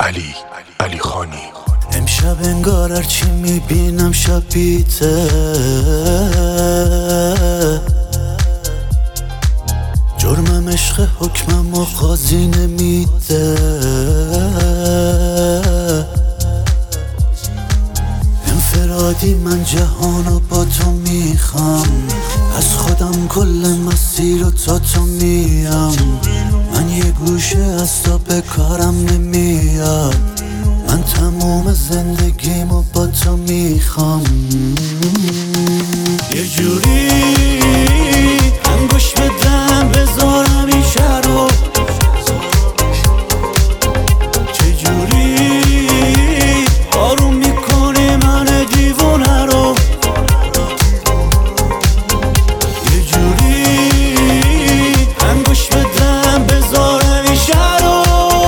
علی خانی. امشب انگار هرچی میبینم شبیته، جرمم عشق حکمم و قاضی نمیده. انفرادی من جهانو با تو میخوام، از خودم کل مسیر رو تا تو میم. من یه گوشه از تو به کارم نمیاد، من تموم زندگیمو با تو میخوام. یه جوری انگوش بدم بذارم این شهر رو، چجوری آروم میکنی من دیوونه رو. یه جوری انگوش بدم بذارم این شهر رو،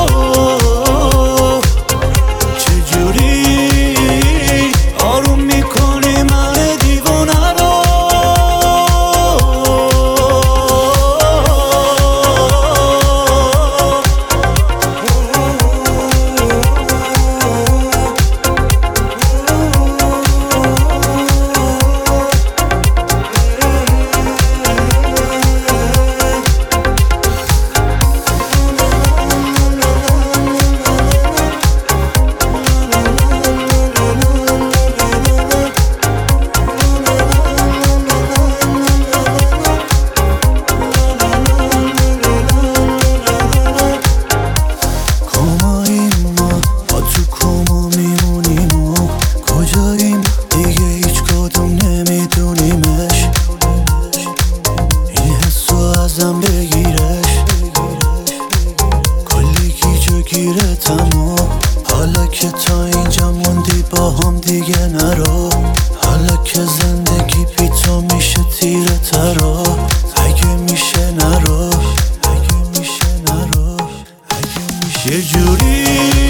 چجوری آروم میکنی من دیوونه رو. حالا که تا اینجا موندی با هم دیگه نرو، حالا که زندگی بی تو میشه تیره ترا. اگه میشه نرو، اگه میشه نرو، اگه میشه. یه جوری